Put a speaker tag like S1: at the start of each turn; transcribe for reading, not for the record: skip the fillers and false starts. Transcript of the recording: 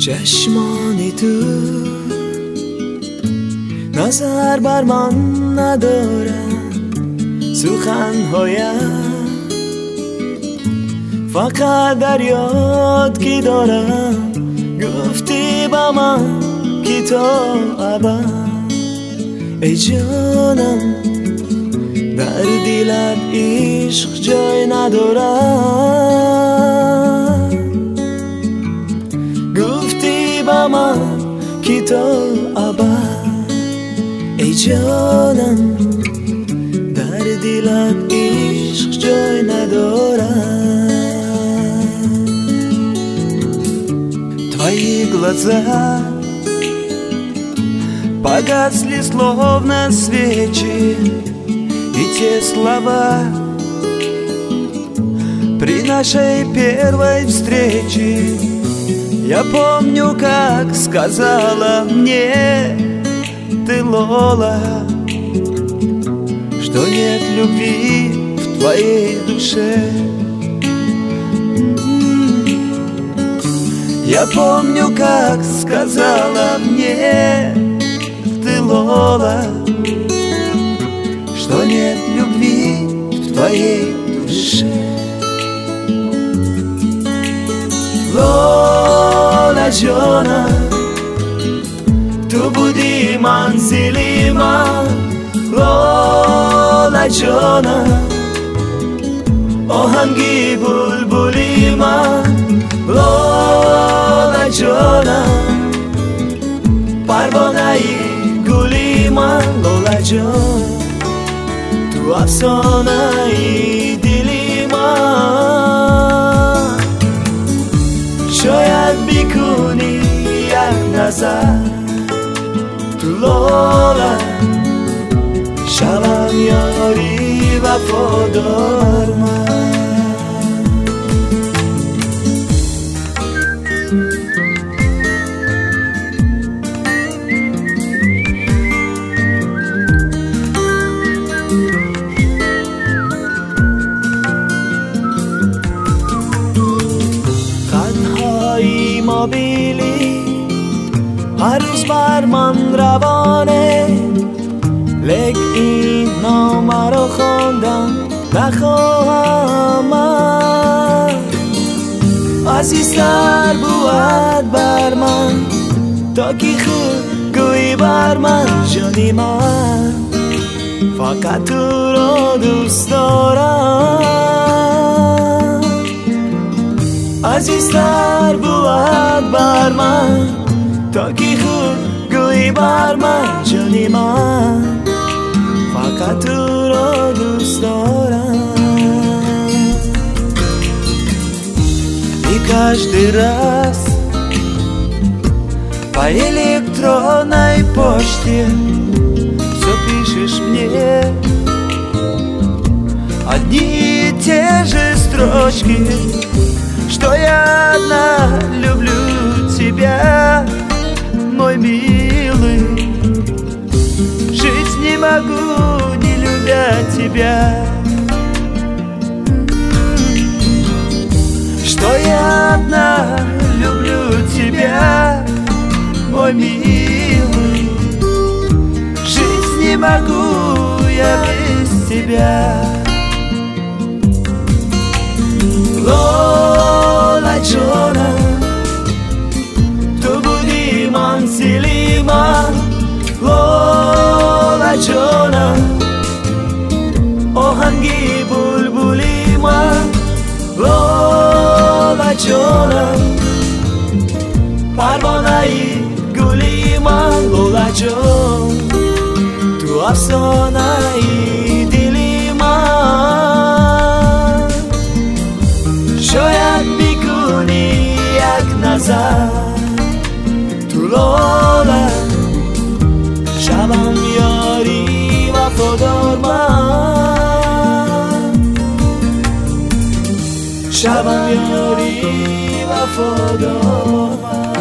S1: چشمانی تو نظر بر من ندارن، سخنهایم فقط در یاد کی دارم. گفتی با من که تا ابد ای جانم در دلت عشق جای ندارم. گفتی با من که تا ابد ای جانم در دلت عشق جای ندارم. Твои глаза погасли словно свечи, и те слова при нашей первой встрече. Я помню, как сказала мне ты, Лола, что нет любви в твоей душе. Я помню, как сказала мне ты, Лола, что нет любви в твоей душе. Лола جانا تو بودی منزلی من. لولا جانا آهنگی بلبلی من. لولا جانا پروانه گلی من. لولا جان تو افسانه دلی من. شاید بکنی یک نظر تو لولا، شوم یاری وفادار من. خطهای موبیلی هر روز بر من روانه، لیک این نامه رو خواندم نخواهم من. عزیزتر بود بر من تا که خود گویی بر من. جانی من فقط تو رو دوست دارم. عزیزتر بود بر من تا که خود گویی بر من. جانی من فقط تو رو دوست دارم. И каждый раз по электронной почте все пишешь мне одни и те же строчки, что я одна люблю тебя, мой милый. Жить не могу, не любя тебя. Что я одна люблю тебя, мой милый. Жить не могу я без тебя. Лола جانا تو بودی منزلی من. لولا جانا آهنگی بلبلی من. لولا جانا پروانه گلی من. لولا جان تو افسانه دلی من. شاید بکنی یک نظر تو لولا، شوم یاری وفادار من. شوم یاری وفادار من.